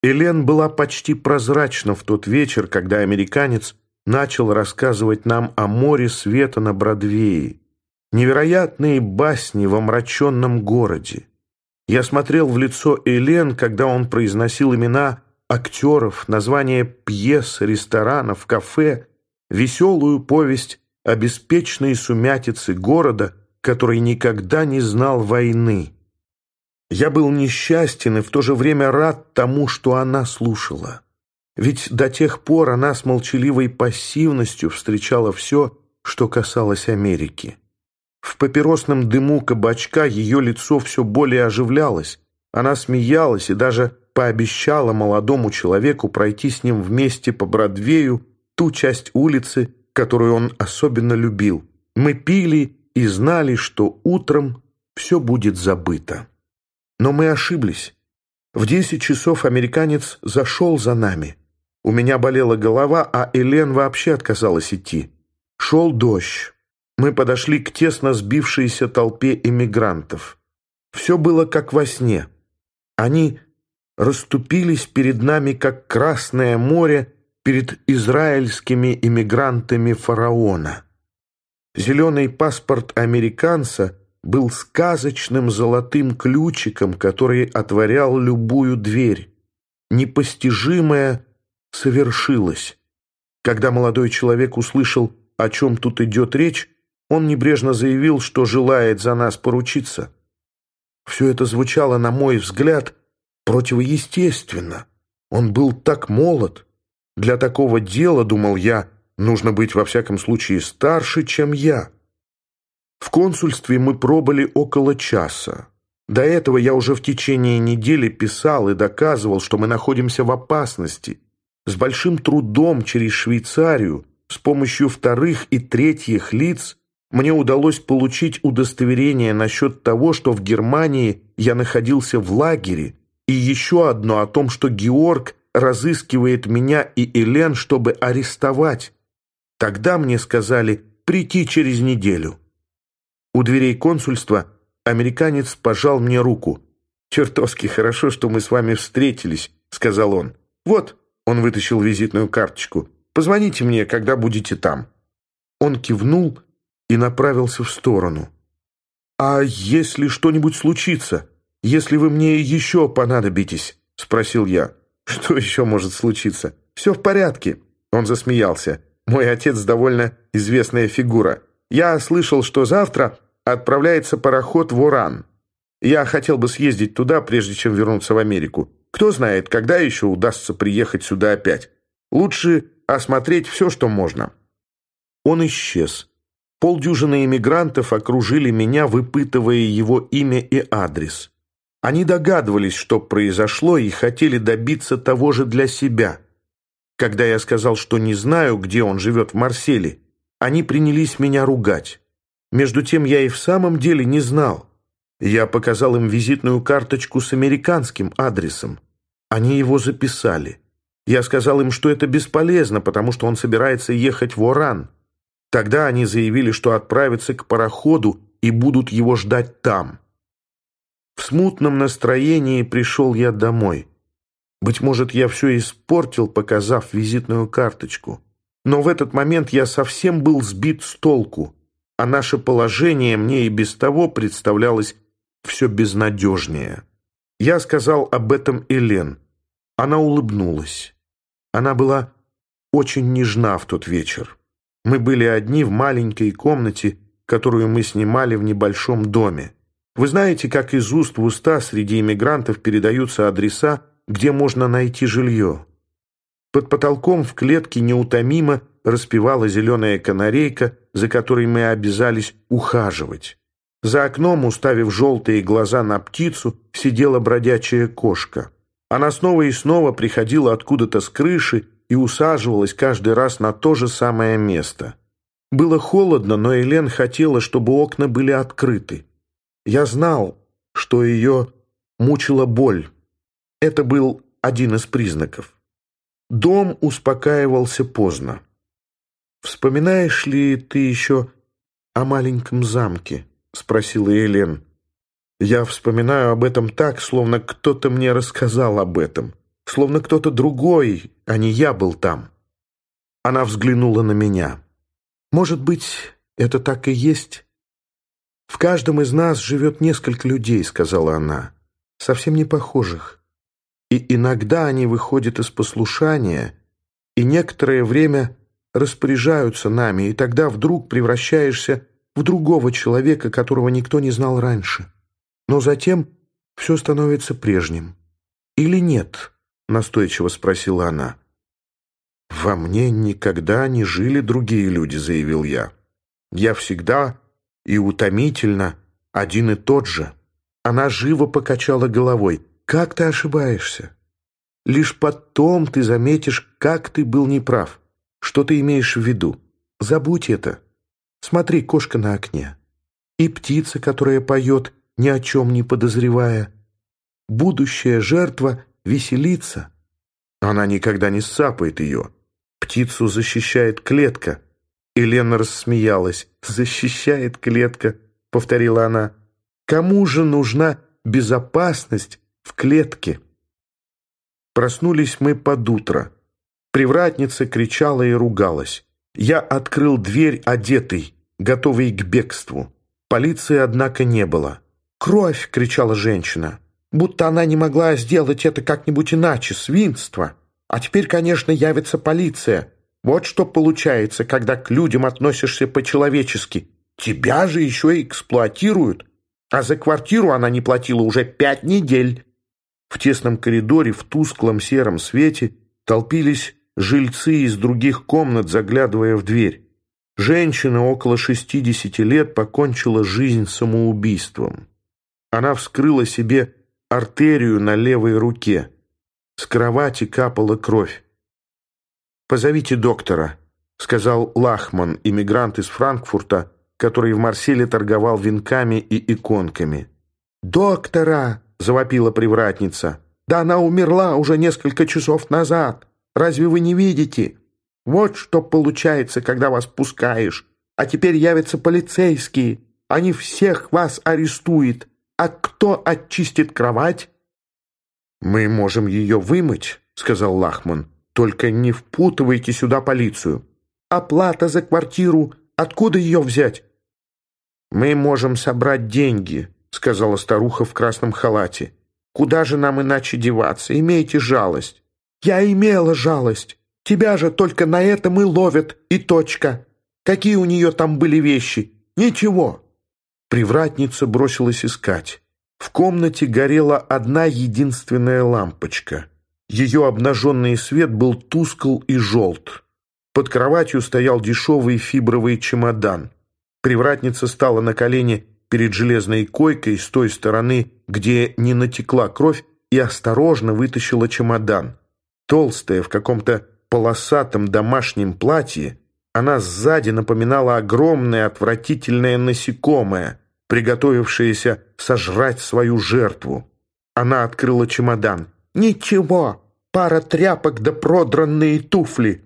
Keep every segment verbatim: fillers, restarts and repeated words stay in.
Элен была почти прозрачна в тот вечер, когда американец начал рассказывать нам о море света на Бродвее, невероятные басни в омраченном городе. Я смотрел в лицо Элен, когда он произносил имена актеров, названия пьес, ресторанов, кафе, веселую повесть о беспечной сумятице города, который никогда не знал войны. Я был несчастен и в то же время рад тому, что она слушала. Ведь до тех пор она с молчаливой пассивностью встречала все, что касалось Америки. В папиросном дыму кабачка ее лицо все более оживлялось. Она смеялась и даже пообещала молодому человеку пройти с ним вместе по Бродвею ту часть улицы, которую он особенно любил. Мы пили и знали, что утром все будет забыто. Но мы ошиблись. В десять часов американец зашел за нами. У меня болела голова, а Элен вообще отказалась идти. Шел дождь. Мы подошли к тесно сбившейся толпе эмигрантов. Все было как во сне. Они расступились перед нами, как Красное море перед израильскими эмигрантами фараона. Зеленый паспорт американца был сказочным золотым ключиком, который отворял любую дверь. Непостижимое совершилось. Когда молодой человек услышал, о чем тут идет речь, он небрежно заявил, что желает за нас поручиться. Все это звучало, на мой взгляд, противоестественно. Он был так молод. Для такого дела, думал я, нужно быть во всяком случае старше, чем я. В консульстве мы пробыли около часа. До этого я уже в течение недели писал и доказывал, что мы находимся в опасности. С большим трудом через Швейцарию, с помощью вторых и третьих лиц, мне удалось получить удостоверение насчет того, что в Германии я находился в лагере, и еще одно о том, что Георг разыскивает меня и Элен, чтобы арестовать. Тогда мне сказали прийти через неделю. У дверей консульства американец пожал мне руку. «Чертовски хорошо, что мы с вами встретились», — сказал он. «Вот», — он вытащил визитную карточку, — «позвоните мне, когда будете там». Он кивнул и направился в сторону. «А если что-нибудь случится? Если вы мне еще понадобитесь?» — спросил я. «Что еще может случиться? Все в порядке». Он засмеялся. «Мой отец довольно известная фигура. Я слышал, что завтра отправляется пароход в Оран. Я хотел бы съездить туда, прежде чем вернуться в Америку. Кто знает, когда еще удастся приехать сюда опять. Лучше осмотреть все, что можно». Он исчез. Полдюжины эмигрантов окружили меня, выпытывая его имя и адрес. Они догадывались, что произошло, и хотели добиться того же для себя. Когда я сказал, что не знаю, где он живет в Марселе, они принялись меня ругать. Между тем я и в самом деле не знал. Я показал им визитную карточку с американским адресом. Они его записали. Я сказал им, что это бесполезно, потому что он собирается ехать в Оран. Тогда они заявили, что отправятся к пароходу и будут его ждать там. В смутном настроении пришел я домой. Быть может, я все испортил, показав визитную карточку. Но в этот момент я совсем был сбит с толку, а наше положение мне и без того представлялось все безнадежнее. Я сказал об этом Элен. Она улыбнулась. Она была очень нежна в тот вечер. Мы были одни в маленькой комнате, которую мы снимали в небольшом доме. Вы знаете, как из уст в уста среди иммигрантов передаются адреса, где можно найти жилье. Под потолком в клетке неутомимо распевала зеленая канарейка, за которой мы обязались ухаживать. За окном, уставив желтые глаза на птицу, сидела бродячая кошка. Она снова и снова приходила откуда-то с крыши и усаживалась каждый раз на то же самое место. Было холодно, но Элен хотела, чтобы окна были открыты. Я знал, что ее мучила боль. Это был один из признаков. Дом успокаивался поздно. «Вспоминаешь ли ты еще о маленьком замке?» — спросила Элен. «Я вспоминаю об этом так, словно кто-то мне рассказал об этом. словно кто-то другой, а не я был там. Она взглянула на меня. Может быть, это так и есть? В каждом из нас живет несколько людей, сказала она, совсем не похожих. И иногда они выходят из послушания и некоторое время распоряжаются нами, и тогда вдруг превращаешься в другого человека, которого никто не знал раньше. Но затем все становится прежним. Или нет? Настойчиво спросила она. «Во мне никогда не жили другие люди», — заявил я. «Я всегда и утомительно один и тот же». Она живо покачала головой. «Как ты ошибаешься? Лишь потом ты заметишь, как ты был неправ. Что ты имеешь в виду? Забудь это. Смотри, кошка на окне. И птица, которая поет, ни о чем не подозревая. Будущая жертва веселится. Она никогда не сцапает ее. Птицу защищает клетка». Елена рассмеялась. «Защищает клетка», — повторила она. «Кому же нужна безопасность в клетке?» Проснулись мы под утро. Привратница кричала и ругалась. Я открыл дверь одетый, готовый к бегству. Полиции, однако, не было. «Кровь!» — кричала женщина. «Будто она не могла сделать это как-нибудь иначе, свинство. А теперь, конечно, явится полиция. Вот что получается, когда к людям относишься по-человечески. Тебя же еще и эксплуатируют. А за квартиру она не платила уже пять недель». В тесном коридоре, в тусклом сером свете толпились жильцы из других комнат, заглядывая в дверь. Женщина около шестидесяти лет покончила жизнь самоубийством. Она вскрыла себе артерию на левой руке. С кровати капала кровь. «Позовите доктора», — сказал Лахман, иммигрант из Франкфурта, который в Марселе торговал венками и иконками. «Доктора!» — завопила привратница. «Да она умерла уже несколько часов назад. Разве вы не видите? Вот что получается, когда вас пускаешь. А теперь явятся полицейские. Они всех вас арестуют. А кто очистит кровать?» «Мы можем ее вымыть», — сказал Лахман. «Только не впутывайте сюда полицию». «Оплата за квартиру. Откуда ее взять?» «Мы можем собрать деньги», — сказала старуха в красном халате. «Куда же нам иначе деваться? Имейте жалость». «Я имела жалость. Тебя же только на этом и ловят, и точка. Какие у нее там были вещи? Ничего». Привратница бросилась искать. В комнате горела одна единственная лампочка. Ее обнаженный свет был тускл и желт. Под кроватью стоял дешевый фибровый чемодан. Привратница стала на колени перед железной койкой с той стороны, где не натекла кровь, и осторожно вытащила чемодан. Толстая, в каком-то полосатом домашнем платье, она сзади напоминала огромное отвратительное насекомое, приготовившееся сожрать свою жертву. Она открыла чемодан. «Ничего, пара тряпок да продранные туфли».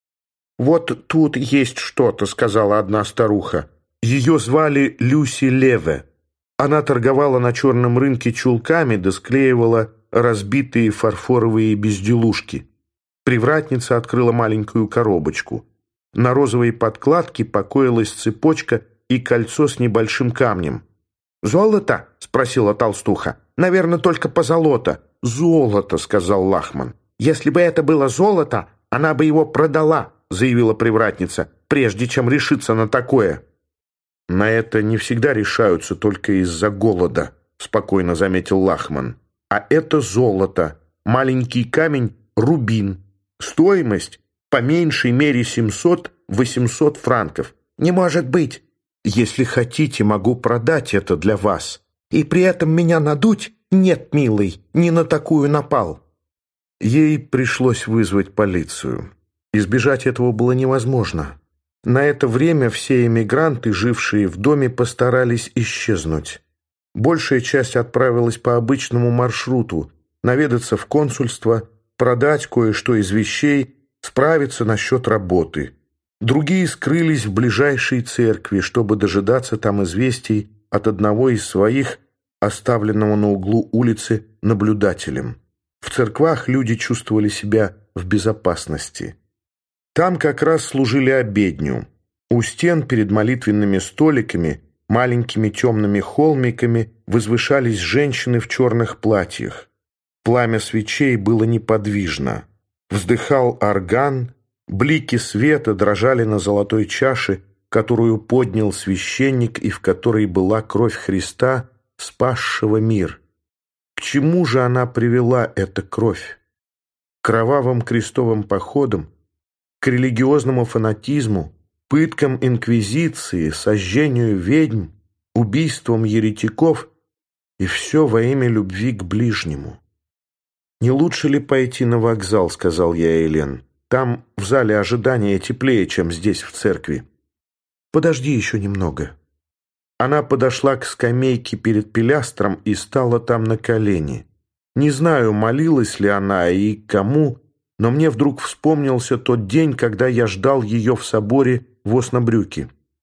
«Вот тут есть что-то», — сказала одна старуха. Ее звали Люси Леве. Она торговала на черном рынке чулками да склеивала разбитые фарфоровые безделушки. Привратница открыла маленькую коробочку. На розовой подкладке покоилась цепочка и кольцо с небольшим камнем. «Золото?» — спросила толстуха. «Наверное, только позолота». «Золото», — сказал Лахман. «Если бы это было золото, она бы его продала», — заявила привратница, «прежде чем решиться на такое». «На это не всегда решаются только из-за голода», — спокойно заметил Лахман. «А это золото, маленький камень — рубин. Стоимость по меньшей мере семьсот-восемьсот франков». «Не может быть!» «Если хотите, могу продать это для вас. И при этом меня надуть? Нет, милый, не на такую напал». Ей пришлось вызвать полицию. Избежать этого было невозможно. На это время все эмигранты, жившие в доме, постарались исчезнуть. Большая часть отправилась по обычному маршруту, наведаться в консульство, продать кое-что из вещей, справиться насчет работы. Другие скрылись в ближайшей церкви, чтобы дожидаться там известий от одного из своих, оставленного на углу улицы наблюдателем. В церквах люди чувствовали себя в безопасности. Там как раз служили обедню. У стен перед молитвенными столиками, маленькими темными холмиками, возвышались женщины в черных платьях. Пламя свечей было неподвижно. Вздыхал орган, блики света дрожали на золотой чаше, которую поднял священник и в которой была кровь Христа, спасшего мир. К чему же она привела эта кровь? К кровавым крестовым походам, к религиозному фанатизму, пыткам инквизиции, сожжению ведьм, убийствам еретиков, и все во имя любви к ближнему. «Не лучше ли пойти на вокзал?» — сказал я Элен. «Там, в зале ожидания, теплее, чем здесь, в церкви». «Подожди еще немного». Она подошла к скамейке перед пилястром и стала там на колени. Не знаю, молилась ли она и кому, но мне вдруг вспомнился тот день, когда я ждал ее в соборе в Оснабрюке.